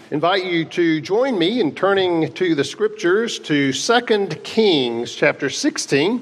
invite you to join me in turning to the scriptures to 2 Kings chapter 16.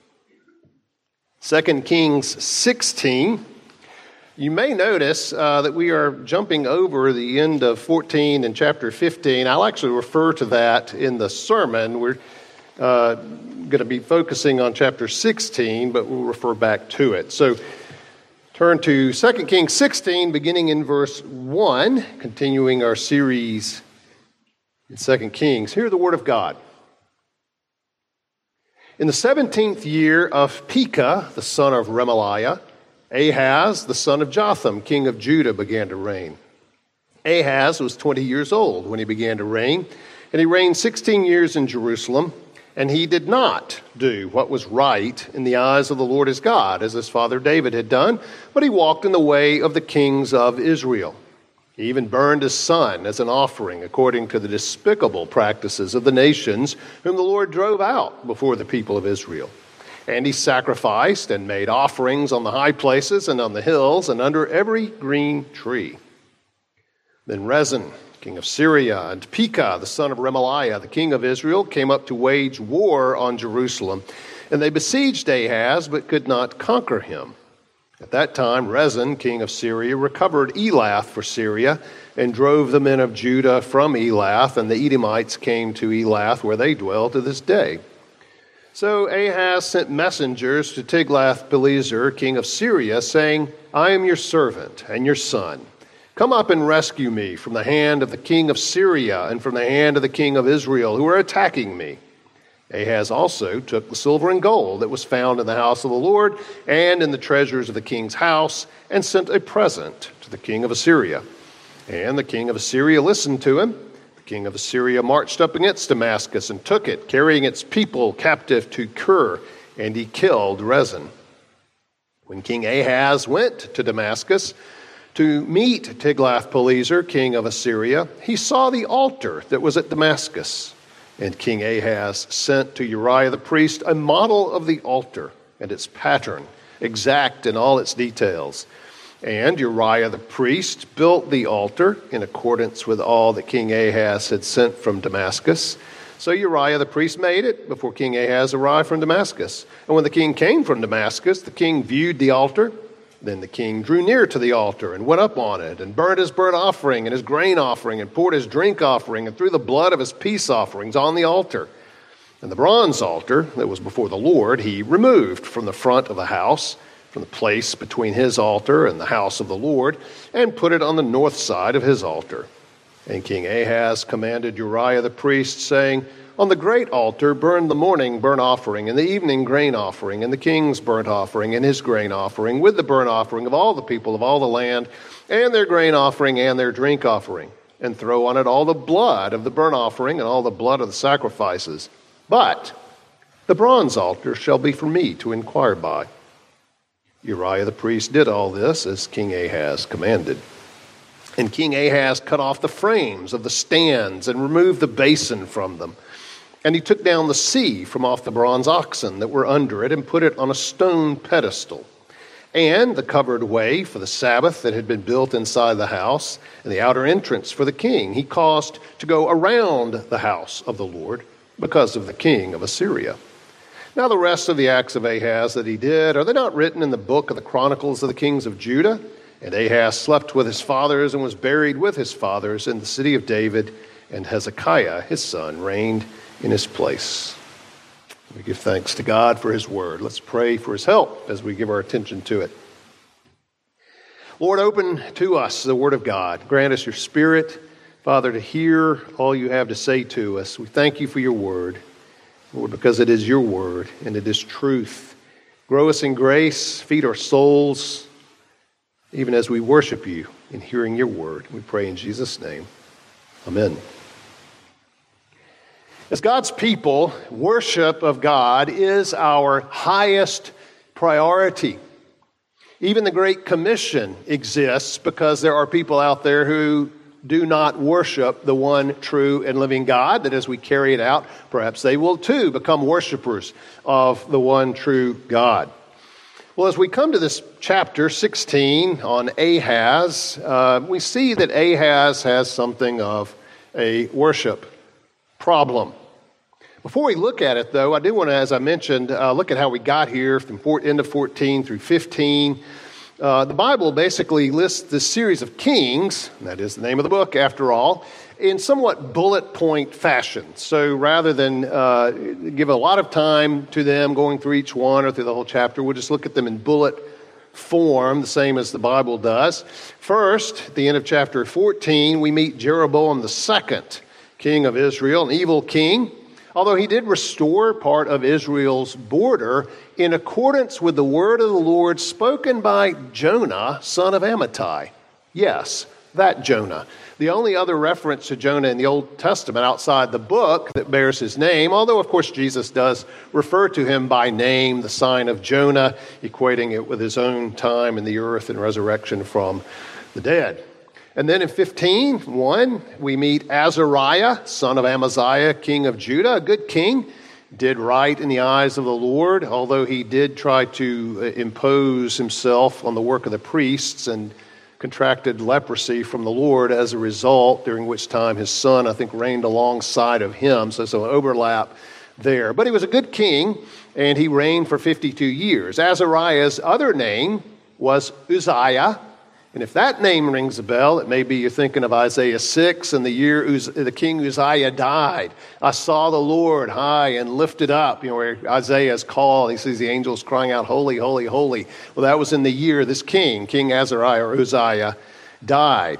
2 Kings 16. You may notice that we are jumping over the end of 14 and chapter 15. I'll actually refer to that in the sermon. We're going to be focusing on chapter 16, but we'll refer back to it. So turn to 2 Kings 16, beginning in verse 1, continuing our series in 2 Kings. Hear the word of God. In the 17th year of Pekah, the son of Remaliah, Ahaz, the son of Jotham, king of Judah, began to reign. Ahaz was 20 years old when he began to reign, and he reigned 16 years in Jerusalem. And he did not do what was right in the eyes of the Lord his God, as his father David had done, but he walked in the way of the kings of Israel. He even burned his son as an offering, according to the despicable practices of the nations whom the Lord drove out before the people of Israel. And he sacrificed and made offerings on the high places and on the hills and under every green tree. Then Rezin, king of Syria, and Pekah, the son of Remaliah, the king of Israel, came up to wage war on Jerusalem. And they besieged Ahaz, but could not conquer him. At that time, Rezin, king of Syria, recovered Elath for Syria, and drove the men of Judah from Elath, and the Edomites came to Elath, where they dwell to this day. So Ahaz sent messengers to Tiglath-Pileser, king of Syria, saying, I am your servant and your son. Come up and rescue me from the hand of the king of Syria and from the hand of the king of Israel, who are attacking me. Ahaz also took the silver and gold that was found in the house of the Lord and in the treasures of the king's house, and sent a present to the king of Assyria. And the king of Assyria listened to him. The king of Assyria marched up against Damascus and took it, carrying its people captive to Kir, and he killed Rezin. When King Ahaz went to Damascus to meet Tiglath-Pileser, king of Assyria, he saw the altar that was at Damascus. And King Ahaz sent to Uriah the priest a model of the altar and its pattern, exact in all its details. And Uriah the priest built the altar in accordance with all that King Ahaz had sent from Damascus. So Uriah the priest made it before King Ahaz arrived from Damascus. And when the king came from Damascus, the king viewed the altar. Then the king drew near to the altar and went up on it and burned his burnt offering and his grain offering and poured his drink offering and threw the blood of his peace offerings on the altar. And the bronze altar that was before the Lord he removed from the front of the house, from the place between his altar and the house of the Lord, and put it on the north side of his altar. And King Ahaz commanded Uriah the priest, saying, on the great altar burn the morning burnt offering, and the evening grain offering, and the king's burnt offering, and his grain offering, with the burnt offering of all the people of all the land, and their grain offering, and their drink offering. And throw on it all the blood of the burnt offering, and all the blood of the sacrifices. But the bronze altar shall be for me to inquire by. Uriah the priest did all this as King Ahaz commanded. And King Ahaz cut off the frames of the stands, and removed the basin from them. And he took down the sea from off the bronze oxen that were under it and put it on a stone pedestal. And the covered way for the Sabbath that had been built inside the house and the outer entrance for the king, he caused to go around the house of the Lord because of the king of Assyria. Now the rest of the acts of Ahaz that he did, are they not written in the book of the Chronicles of the kings of Judah? And Ahaz slept with his fathers and was buried with his fathers in the city of David, and Hezekiah his son reigned in his place. We give thanks to God for his word. Let's pray for his help as we give our attention to it. Lord, open to us the word of God. Grant us your spirit, Father, to hear all you have to say to us. We thank you for your word, Lord, because it is your word and it is truth. Grow us in grace, feed our souls, even as we worship you in hearing your word. We pray in Jesus' name. Amen. As God's people, worship of God is our highest priority. Even the Great Commission exists because there are people out there who do not worship the one true and living God, that as we carry it out, perhaps they will too become worshipers of the one true God. Well, as we come to this chapter 16 on Ahaz, we see that Ahaz has something of a worship problem. Before we look at it, though, I do want to, as I mentioned, look at how we got here from end of 14 through 15. The Bible basically lists this series of kings, and that is the name of the book after all, in somewhat bullet point fashion. So rather than give a lot of time to them going through each one or through the whole chapter, we'll just look at them in bullet form, the same as the Bible does. First, at the end of chapter 14, we meet Jeroboam II, king of Israel, an evil king. Although he did restore part of Israel's border in accordance with the word of the Lord spoken by Jonah, son of Amittai. Yes, that Jonah. The only other reference to Jonah in the Old Testament outside the book that bears his name, although of course Jesus does refer to him by name, the sign of Jonah, equating it with his own time in the earth and resurrection from the dead. And then in 15:1, we meet Azariah, son of Amaziah, king of Judah, a good king, did right in the eyes of the Lord, although he did try to impose himself on the work of the priests and contracted leprosy from the Lord as a result, during which time his son, I think, reigned alongside of him. So an overlap there. But he was a good king, and he reigned for 52 years. Azariah's other name was Uzziah. And if that name rings a bell, it may be you're thinking of Isaiah 6 and the year the king Uzziah died. I saw the Lord high and lifted up, where Isaiah is called. He sees the angels crying out, holy, holy, holy. Well, that was in the year this king, King Azariah or Uzziah, died.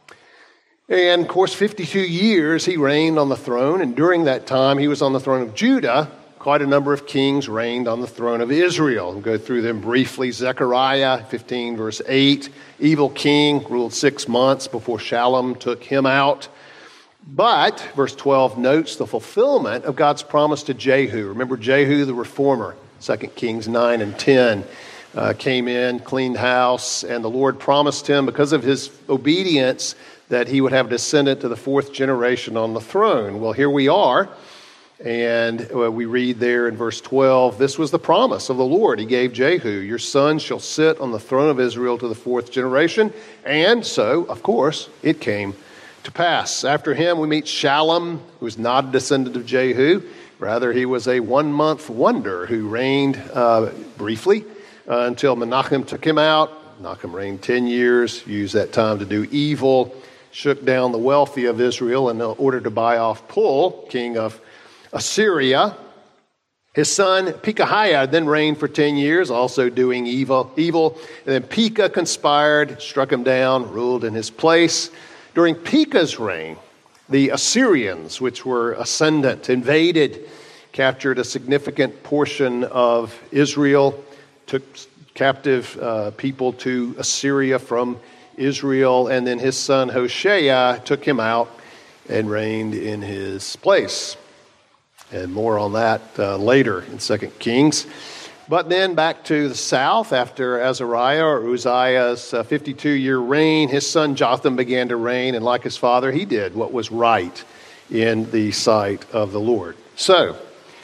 And of course, 52 years he reigned on the throne. And during that time, he was on the throne of Judah. Quite a number of kings reigned on the throne of Israel. We'll go through them briefly. Zechariah, 15 verse 8, evil king, ruled 6 months before Shallum took him out. But, verse 12 notes the fulfillment of God's promise to Jehu. Remember Jehu, the reformer, 2 Kings 9 and 10, came in, cleaned house, and the Lord promised him, because of his obedience, that he would have a descendant to the 4th generation on the throne. Well, here we are. And we read there in verse 12, this was the promise of the Lord. He gave Jehu, your son shall sit on the throne of Israel to the 4th generation. And so, of course, it came to pass. After him, we meet Shallum, who was not a descendant of Jehu. Rather, he was a 1-month wonder who reigned briefly until Menachem took him out. Menachem reigned 10 years, used that time to do evil, shook down the wealthy of Israel in order to buy off Pul, king of Assyria. His son Pekahiah then reigned for 10 years, also doing evil. And then Pekah conspired, struck him down, ruled in his place. During Pekah's reign, the Assyrians, which were ascendant, invaded, captured a significant portion of Israel, took captive people to Assyria from Israel, and then his son Hoshea took him out and reigned in his place. And more on that later in 2 Kings. But then back to the south, after Azariah or Uzziah's 52-year reign, his son Jotham began to reign, and like his father, he did what was right in the sight of the Lord. So,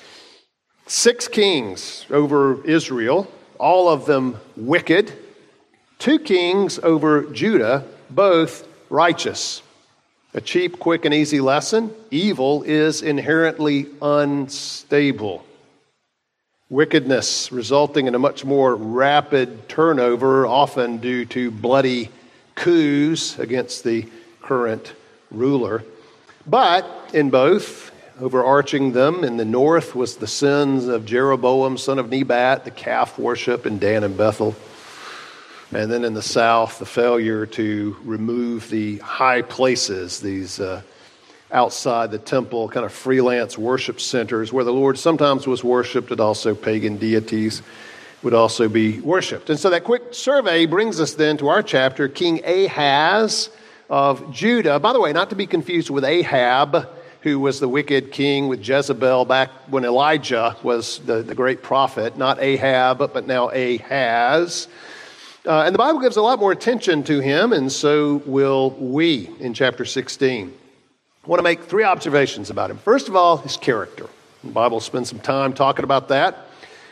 6 kings over Israel, all of them wicked. 2 kings over Judah, both righteous. A cheap, quick, and easy lesson: evil is inherently unstable. Wickedness resulting in a much more rapid turnover, often due to bloody coups against the current ruler. But in both, overarching them in the north was the sins of Jeroboam, son of Nebat, the calf worship in Dan and Bethel. And then in the south, the failure to remove the high places, these outside the temple, kind of freelance worship centers where the Lord sometimes was worshipped, and also pagan deities would also be worshipped. And so that quick survey brings us then to our chapter, King Ahaz of Judah. By the way, not to be confused with Ahab, who was the wicked king with Jezebel back when Elijah was the great prophet. Not Ahab, but now Ahaz. And the Bible gives a lot more attention to him, and so will we in chapter 16. I want to make 3 observations about him. First of all, his character. The Bible spends some time talking about that.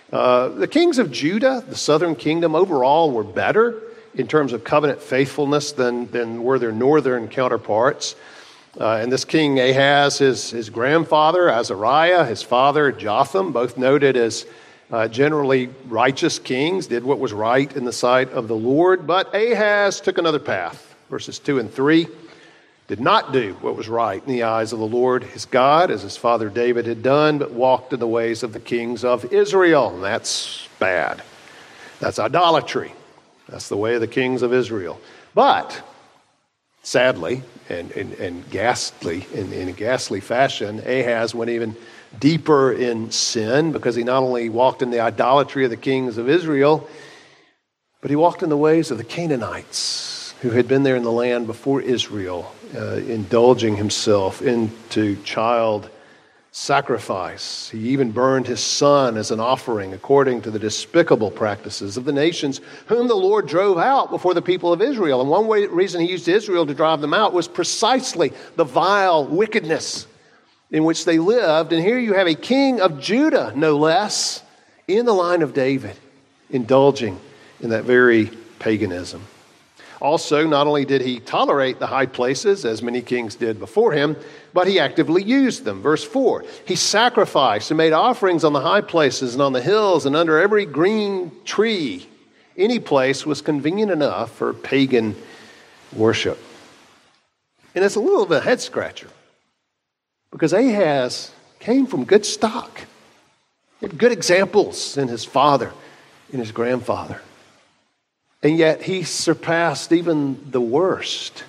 The kings of Judah, the southern kingdom, overall were better in terms of covenant faithfulness than were their northern counterparts. And this king Ahaz, his grandfather, Azariah, his father, Jotham, both noted as generally righteous kings, did what was right in the sight of the Lord. But Ahaz took another path. Verses 2 and 3, did not do what was right in the eyes of the Lord his God, as his father David had done, but walked in the ways of the kings of Israel. And that's bad. That's idolatry. That's the way of the kings of Israel. But sadly, and ghastly, in a ghastly fashion, Ahaz went even deeper in sin, because he not only walked in the idolatry of the kings of Israel, but he walked in the ways of the Canaanites, who had been there in the land before Israel, indulging himself into child sacrifice. He even burned his son as an offering, according to the despicable practices of the nations whom the Lord drove out before the people of Israel. And one reason he used Israel to drive them out was precisely the vile wickedness in which they lived. And here you have a king of Judah, no less, in the line of David, indulging in that very paganism. Also, not only did he tolerate the high places, as many kings did before him, but he actively used them. Verse 4, he sacrificed and made offerings on the high places and on the hills and under every green tree. Any place was convenient enough for pagan worship. And it's a little bit of a head scratcher, because Ahaz came from good stock. He had good examples in his father and his grandfather. And yet he surpassed even the worst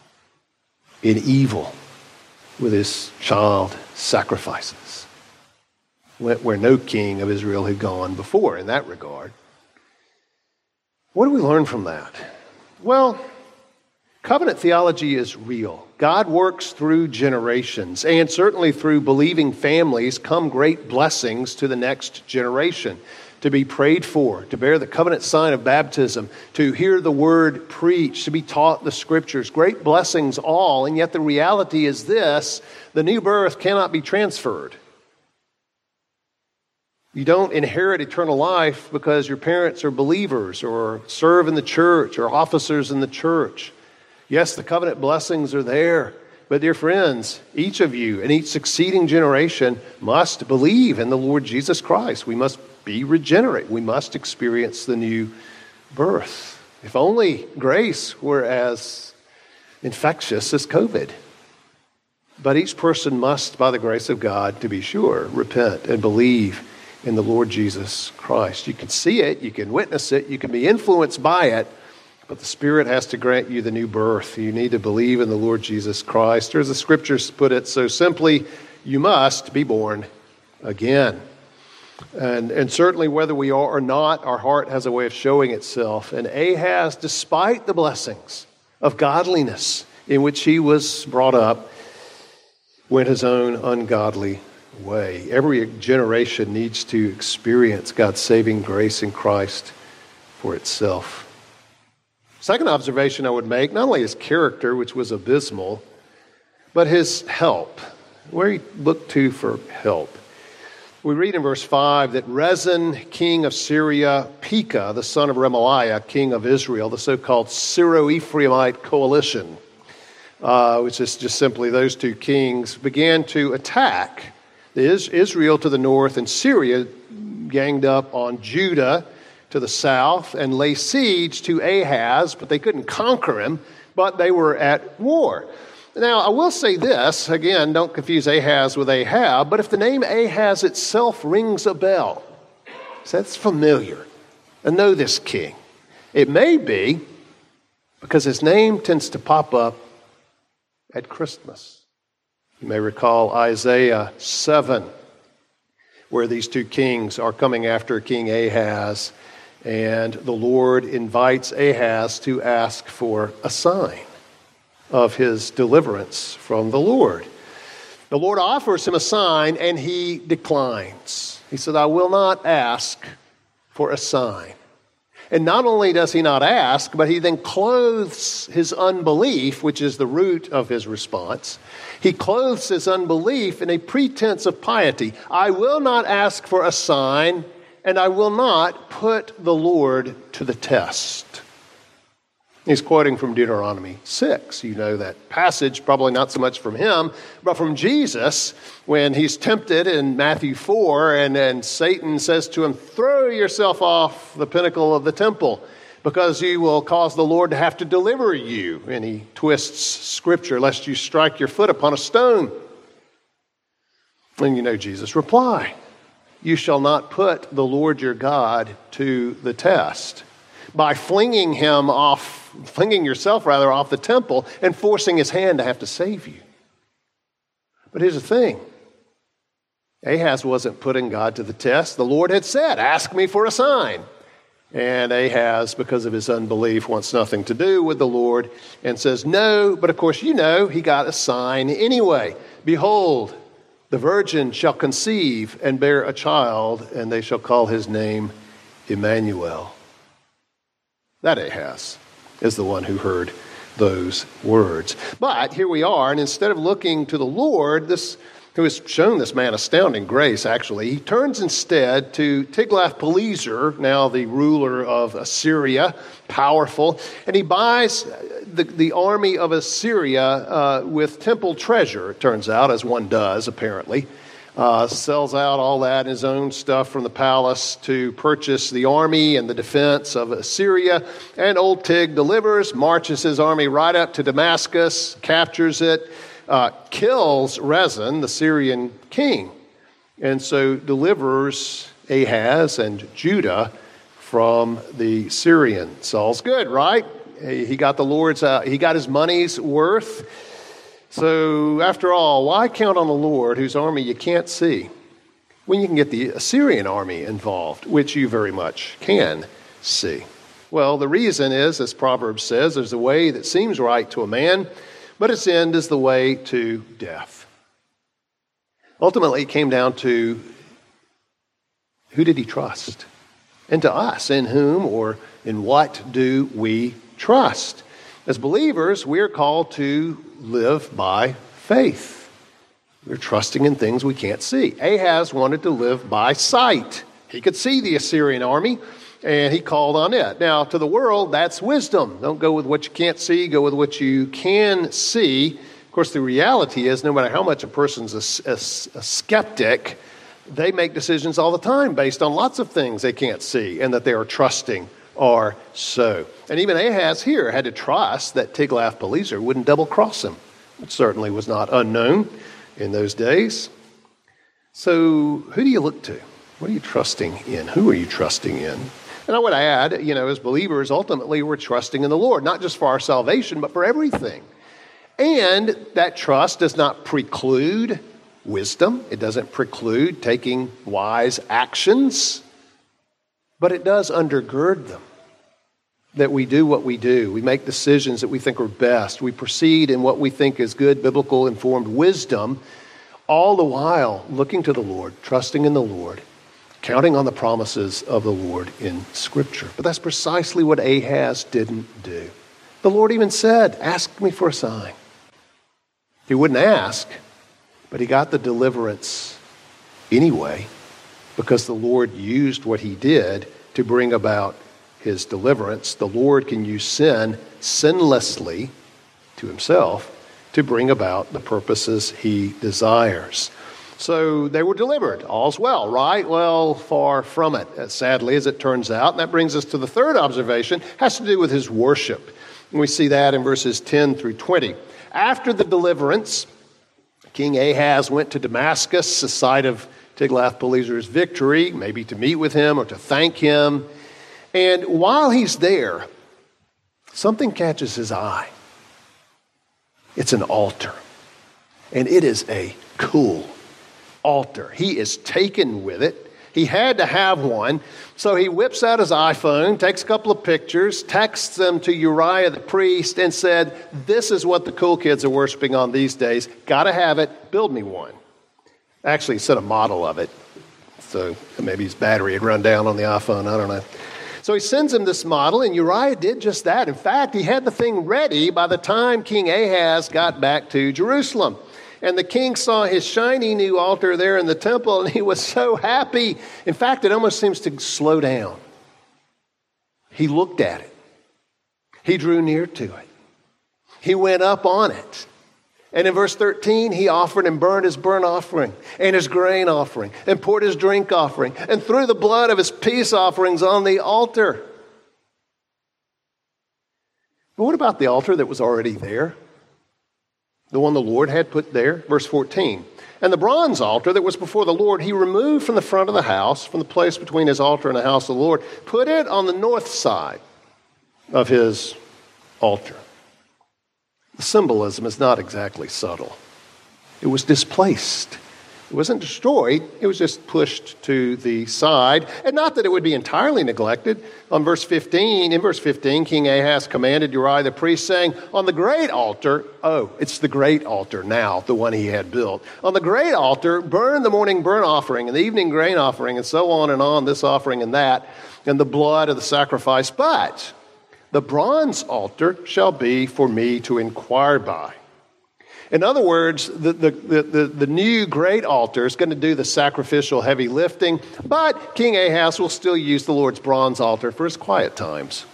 in evil with his child sacrifices, where no king of Israel had gone before in that regard. What do we learn from that? Well, covenant theology is real. God works through generations, and certainly through believing families come great blessings to the next generation. To be prayed for, to bear the covenant sign of baptism, to hear the word preached, to be taught the scriptures. Great blessings all, and yet the reality is this: the new birth cannot be transferred. You don't inherit eternal life because your parents are believers or serve in the church or officers in the church. Yes, the covenant blessings are there, but dear friends, each of you and each succeeding generation must believe in the Lord Jesus Christ. We must be regenerate. We must experience the new birth. If only grace were as infectious as COVID. But each person must, by the grace of God, to be sure, repent and believe in the Lord Jesus Christ. You can see it, you can witness it, you can be influenced by it, but the Spirit has to grant you the new birth. You need to believe in the Lord Jesus Christ. Or as the Scriptures put it so simply, you must be born again. And certainly whether we are or not, our heart has a way of showing itself. And Ahaz, despite the blessings of godliness in which he was brought up, went his own ungodly way. Every generation needs to experience God's saving grace in Christ for itself. Second observation I would make, not only his character, which was abysmal, but his help, where he looked to for help. We read in verse 5 that Rezin, king of Syria, Pekah, the son of Remaliah, king of Israel, the so-called Syro-Ephraimite coalition, which is just simply those two kings, began to attack Israel to the north and Syria ganged up on Judah to the south and lay siege to Ahaz, but they couldn't conquer him, but they were at war. Now, I will say this, again, don't confuse Ahaz with Ahab, but if the name Ahaz itself rings a bell, so that's familiar, I know this king. It may be because his name tends to pop up at Christmas. You may recall Isaiah 7, where these two kings are coming after King Ahaz, and the Lord invites Ahaz to ask for a sign of his deliverance from the Lord. The Lord offers him a sign, and he declines. He said, I will not ask for a sign. And not only does he not ask, but he then clothes his unbelief, which is the root of his response. He clothes his unbelief in a pretense of piety. I will not ask for a sign, and I will not put the Lord to the test. He's quoting from Deuteronomy 6. You know that passage, probably not so much from him, but from Jesus when he's tempted in Matthew 4, and then Satan says to him, throw yourself off the pinnacle of the temple because you will cause the Lord to have to deliver you. And he twists Scripture, lest you strike your foot upon a stone. And you know Jesus' reply, you shall not put the Lord your God to the test by flinging yourself off the temple and forcing his hand to have to save you. But here's the thing. Ahaz wasn't putting God to the test. The Lord had said, ask me for a sign. And Ahaz, because of his unbelief, wants nothing to do with the Lord and says no. But of course, you know, he got a sign anyway. Behold, the virgin shall conceive and bear a child, and they shall call his name Emmanuel. That Ahaz is the one who heard those words. But here we are, and instead of looking to the Lord, who has shown this man astounding grace, actually, he turns instead to Tiglath-Pileser, now the ruler of Assyria, powerful, and he buys the army of Assyria with temple treasure, it turns out, as one does, apparently. Sells out all that, his own stuff from the palace to purchase the army and the defense of Assyria. And old Tig delivers, marches his army right up to Damascus, captures it, kills Rezin, the Syrian king, and so delivers Ahaz and Judah from the Syrians. All's good, right? He got he got his money's worth. So after all, why count on the Lord, whose army you can't see, when you can get the Assyrian army involved, which you very much can see? Well, the reason is, as Proverbs says, there's a way that seems right to a man, but its end is the way to death. Ultimately, it came down to who did he trust? And to us, in whom or in what do we trust? As believers, we're called to live by faith. We're trusting in things we can't see. Ahaz wanted to live by sight. He could see the Assyrian army, and he called on it. Now, to the world, that's wisdom. Don't go with what you can't see, go with what you can see. Of course, the reality is, no matter how much a person's a skeptic, they make decisions all the time based on lots of things they can't see and that they are trusting or so. And even Ahaz here had to trust that Tiglath-Pileser wouldn't double-cross him. It certainly was not unknown in those days. So who do you look to? What are you trusting in? Who are you trusting in? And I would add, as believers, ultimately we're trusting in the Lord, not just for our salvation, but for everything. And that trust does not preclude wisdom. It doesn't preclude taking wise actions, but it does undergird them. That we do what we do. We make decisions that we think are best. We proceed in what we think is good, biblical, informed wisdom, all the while looking to the Lord, trusting in the Lord, counting on the promises of the Lord in Scripture. But that's precisely what Ahaz didn't do. The Lord even said, ask me for a sign. He wouldn't ask, but he got the deliverance anyway, because the Lord used what he did to bring about his deliverance. The Lord can use sin sinlessly to himself to bring about the purposes he desires. So they were delivered. All's well, right? Well, far from it, sadly, as it turns out. And that brings us to the third observation. It has to do with his worship. And we see that in verses 10 through 20. After the deliverance, King Ahaz went to Damascus, the site of Tiglath-Pileser's victory, maybe to meet with him or to thank him. And while he's there, something catches his eye. It's an altar. And it is a cool altar. He is taken with it. He had to have one. So he whips out his iPhone, takes a couple of pictures, texts them to Uriah the priest, and said, this is what the cool kids are worshiping on these days. Got to have it. Build me one. Actually, he sent a model of it. So maybe his battery had run down on the iPhone. I don't know. So he sends him this model, and Uriah did just that. In fact, he had the thing ready by the time King Ahaz got back to Jerusalem. And the king saw his shiny new altar there in the temple, and he was so happy. In fact, it almost seems to slow down. He looked at it. He drew near to it. He went up on it. And in verse 13, he offered and burned his burnt offering and his grain offering and poured his drink offering and threw the blood of his peace offerings on the altar. But what about the altar that was already there? The one the Lord had put there? Verse 14. And the bronze altar that was before the Lord, he removed from the front of the house, from the place between his altar and the house of the Lord, put it on the north side of his altar. The symbolism is not exactly subtle. It was displaced. It wasn't destroyed. It was just pushed to the side. And not that it would be entirely neglected. In verse 15, King Ahaz commanded Uriah the priest, saying, on the great altar, it's the great altar now, the one he had built. On the great altar, burn the morning burnt offering and the evening grain offering, and so on, this offering and that, and the blood of the sacrifice. But the bronze altar shall be for me to inquire by. In other words, the new great altar is going to do the sacrificial heavy lifting, but King Ahaz will still use the Lord's bronze altar for his quiet times.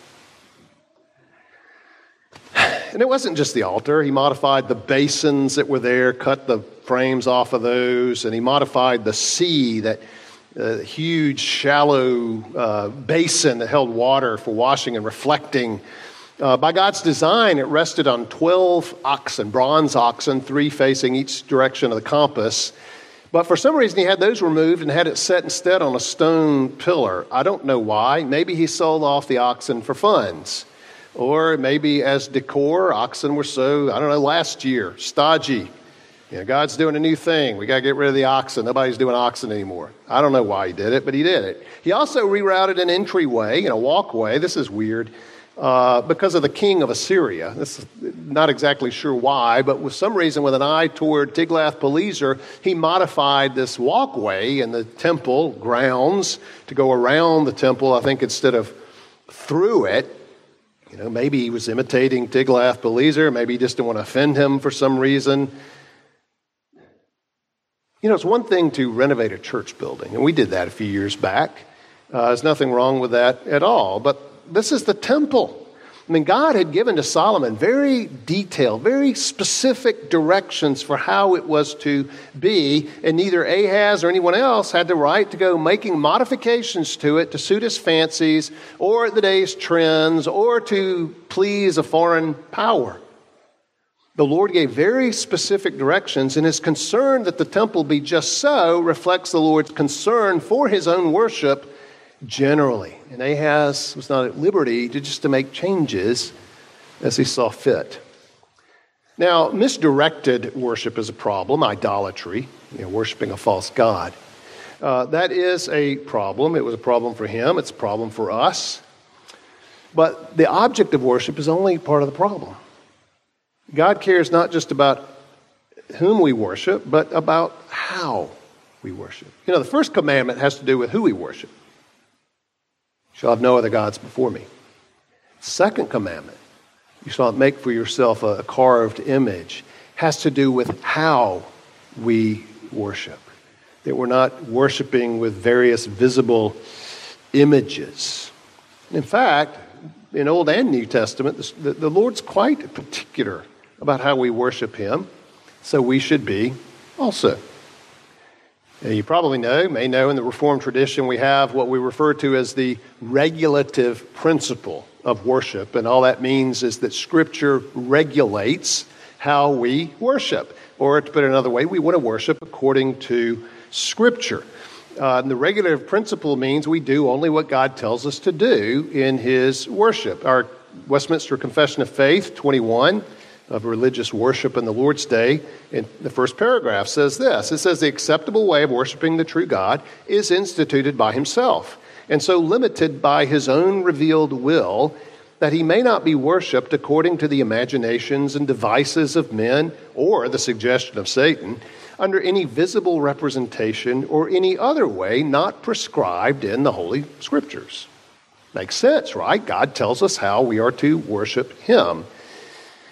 And it wasn't just the altar. He modified the basins that were there, cut the frames off of those, and he modified the sea, that huge, shallow basin that held water for washing and reflecting. By God's design, it rested on 12 oxen, bronze oxen, 3 facing each direction of the compass. But for some reason, he had those removed and had it set instead on a stone pillar. I don't know why. Maybe he sold off the oxen for funds. Or maybe as decor, oxen were so, last year, stodgy. God's doing a new thing. We got to get rid of the oxen. Nobody's doing oxen anymore. I don't know why he did it, but he did it. He also rerouted an entryway, a walkway. This is weird. Because of the king of Assyria. This is not exactly sure why, but with some reason, with an eye toward Tiglath-Pileser, he modified this walkway in the temple grounds to go around the temple, I think, instead of through it. Maybe he was imitating Tiglath-Pileser. Maybe he just didn't want to offend him for some reason. It's one thing to renovate a church building, and we did that a few years back. There's nothing wrong with that at all, but this is the temple. God had given to Solomon very detailed, very specific directions for how it was to be, and neither Ahaz or anyone else had the right to go making modifications to it to suit his fancies or the day's trends or to please a foreign power. The Lord gave very specific directions, and his concern that the temple be just so reflects the Lord's concern for his own worship generally. And Ahaz was not at liberty to make changes as he saw fit. Now, misdirected worship is a problem, idolatry, worshiping a false god. That is a problem. It was a problem for him. It's a problem for us. But the object of worship is only part of the problem. God cares not just about whom we worship, but about how we worship. The first commandment has to do with who we worship. You shall have no other gods before me. Second commandment, you shall not make for yourself a carved image, has to do with how we worship. That we're not worshiping with various visible images. In fact, in Old and New Testament, the Lord's quite particular about how we worship him, so we should be also. You probably may know in the Reformed tradition we have what we refer to as the regulative principle of worship. And all that means is that Scripture regulates how we worship. Or to put it another way, we want to worship according to Scripture. The regulative principle means we do only what God tells us to do in his worship. Our Westminster Confession of Faith 21 of religious worship in the Lord's Day, in the first paragraph, says this. It says, the acceptable way of worshiping the true God is instituted by himself, and so limited by his own revealed will, that he may not be worshipped according to the imaginations and devices of men or the suggestion of Satan, under any visible representation or any other way not prescribed in the Holy Scriptures. Makes sense, right? God tells us how we are to worship him.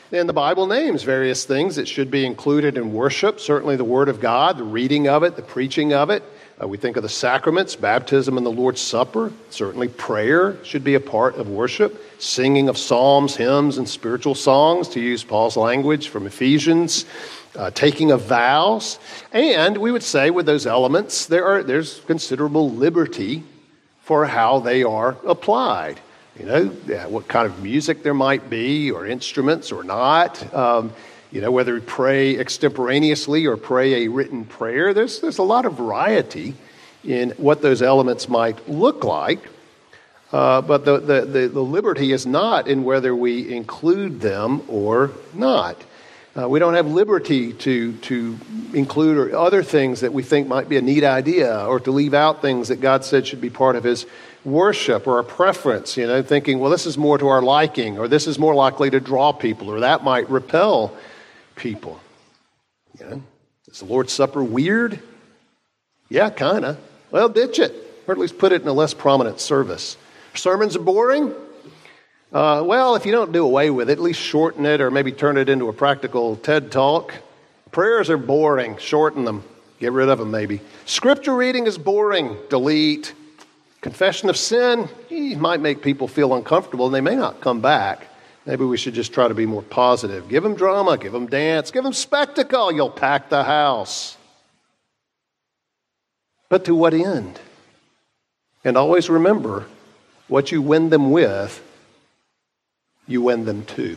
And the Bible names various things that should be included in worship. Certainly the Word of God, the reading of it, the preaching of it. We think of the sacraments, baptism and the Lord's Supper. Certainly prayer should be a part of worship. Singing of psalms, hymns, and spiritual songs, to use Paul's language from Ephesians. Taking of vows. And we would say with those elements, there's considerable liberty for how they are applied. What kind of music there might be, or instruments or not. Whether we pray extemporaneously or pray a written prayer. There's a lot of variety in what those elements might look like. But the liberty is not in whether we include them or not. We don't have liberty to include other things that we think might be a neat idea, or to leave out things that God said should be part of His worship, or a preference, thinking, well, this is more to our liking, or this is more likely to draw people, or that might repel people. Is the Lord's Supper weird? Yeah, kind of. Well, ditch it, or at least put it in a less prominent service. Sermons are boring? Well, if you don't do away with it, at least shorten it, or maybe turn it into a practical TED Talk. Prayers are boring. Shorten them. Get rid of them, maybe. Scripture reading is boring. Delete. Confession of sin might make people feel uncomfortable, and they may not come back. Maybe we should just try to be more positive. Give them drama. Give them dance. Give them spectacle. You'll pack the house. But to what end? And always remember, what you win them with, you win them to.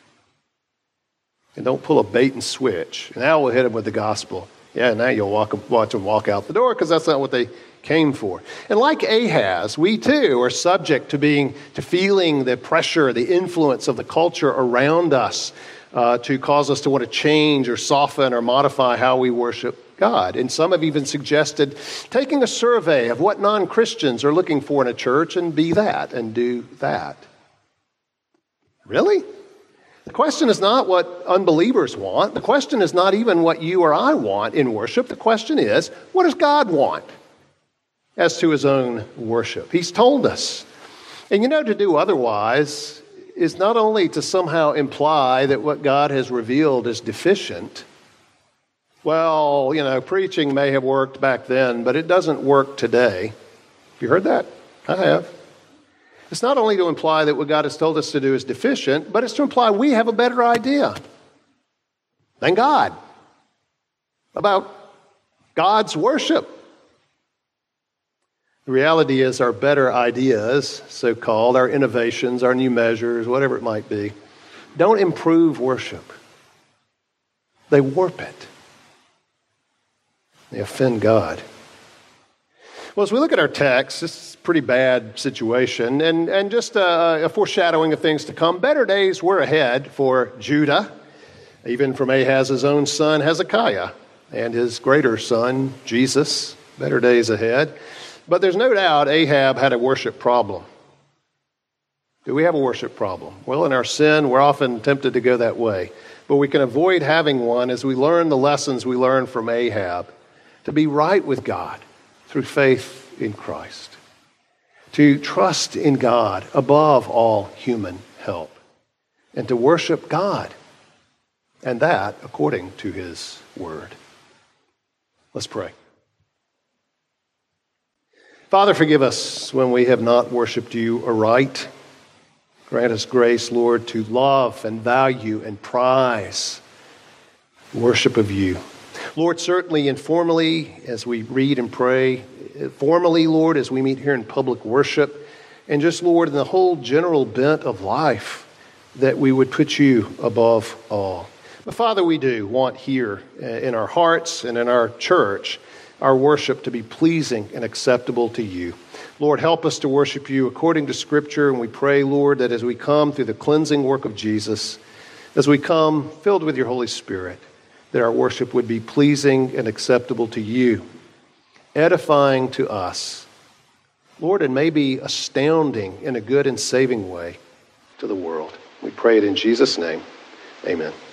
And don't pull a bait and switch. Now we'll hit them with the gospel. Yeah, now you'll watch them walk out the door, because that's not what they came for. And like Ahaz, we too are subject to feeling the pressure, the influence of the culture around us to cause us to want to change or soften or modify how we worship God. And some have even suggested taking a survey of what non-Christians are looking for in a church and be that and do that. Really? The question is not what unbelievers want. The question is not even what you or I want in worship. The question is, what does God want as to His own worship? He's told us. And to do otherwise is not only to somehow imply that what God has revealed is deficient. Well, preaching may have worked back then, but it doesn't work today. Have you heard that? I have. It's not only to imply that what God has told us to do is deficient, but it's to imply we have a better idea than God about God's worship. The reality is our better ideas, so-called, our innovations, our new measures, whatever it might be, don't improve worship. They warp it. They offend God. Well, as we look at our text, this is a pretty bad situation, and just a foreshadowing of things to come. Better days were ahead for Judah, even from Ahaz's own son Hezekiah and his greater son Jesus. Better days ahead. But there's no doubt Ahab had a worship problem. Do we have a worship problem? Well, in our sin, we're often tempted to go that way. But we can avoid having one as we learn the lessons we learned from Ahab, to be right with God through faith in Christ, to trust in God above all human help, and to worship God, and that according to His word. Let's pray. Father, forgive us when we have not worshiped you aright. Grant us grace, Lord, to love and value and prize worship of you. Lord, certainly informally as we read and pray, formally, Lord, as we meet here in public worship, and just, Lord, in the whole general bent of life, that we would put you above all. But Father, we do want here in our hearts and in our church, our worship to be pleasing and acceptable to you. Lord, help us to worship you according to Scripture, and we pray, Lord, that as we come through the cleansing work of Jesus, as we come filled with your Holy Spirit, that our worship would be pleasing and acceptable to you, edifying to us, Lord, and maybe astounding in a good and saving way to the world. We pray it in Jesus' name. Amen.